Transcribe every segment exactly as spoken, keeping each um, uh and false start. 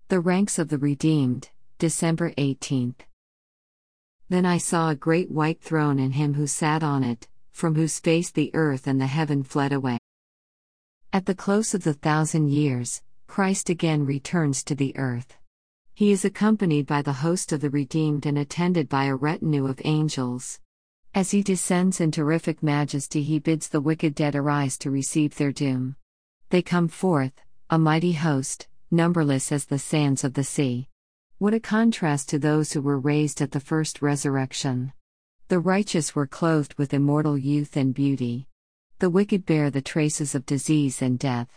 The ranks of the redeemed, December eighteenth. Then I saw a great white throne and him who sat on it, from whose face the earth and the heaven fled away. At the close of the thousand years, Christ again returns to the earth. He is accompanied by the host of the redeemed and attended by a retinue of angels. As he descends in terrific majesty, he bids the wicked dead arise to receive their doom. They come forth, a mighty host, numberless as the sands of the sea. What a contrast to those who were raised at the first resurrection! The righteous were clothed with immortal youth and beauty. The wicked bear the traces of disease and death.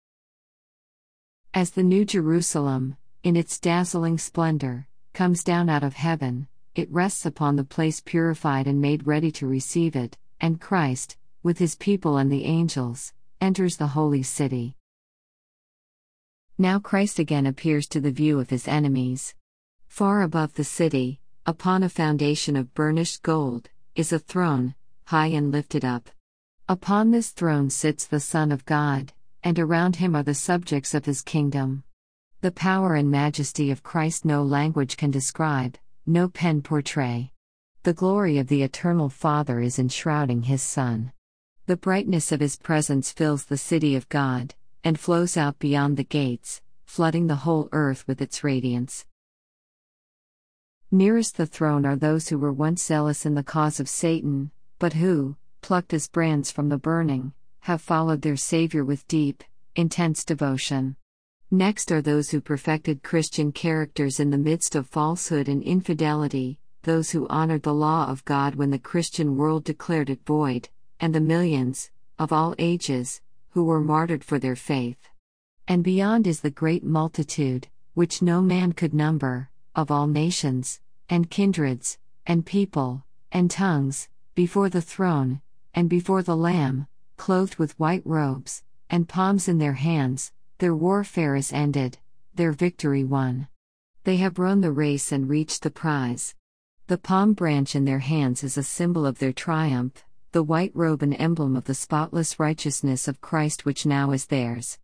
As the New Jerusalem, in its dazzling splendor, comes down out of heaven, it rests upon the place purified and made ready to receive it, and Christ, with his people and the angels, enters the holy city. Now Christ again appears to the view of his enemies. Far above the city, upon a foundation of burnished gold, is a throne, high and lifted up. Upon this throne sits the Son of God, and around him are the subjects of his kingdom. The power and majesty of Christ no language can describe, no pen portray. The glory of the eternal Father is enshrouding his Son. The brightness of his presence fills the city of God, and flows out beyond the gates, flooding the whole earth with its radiance. Nearest the throne are those who were once zealous in the cause of Satan, but who, plucked as brands from the burning, have followed their Savior with deep, intense devotion. Next are those who perfected Christian characters in the midst of falsehood and infidelity, those who honored the law of God when the Christian world declared it void, and the millions, of all ages, who were martyred for their faith. And beyond is the great multitude, which no man could number, of all nations, and kindreds, and people, and tongues, before the throne, and before the Lamb, clothed with white robes, and palms in their hands. Their warfare is ended, their victory won. They have run the race and reached the prize. The palm branch in their hands is a symbol of their triumph, the white robe an emblem of the spotless righteousness of Christ which now is theirs.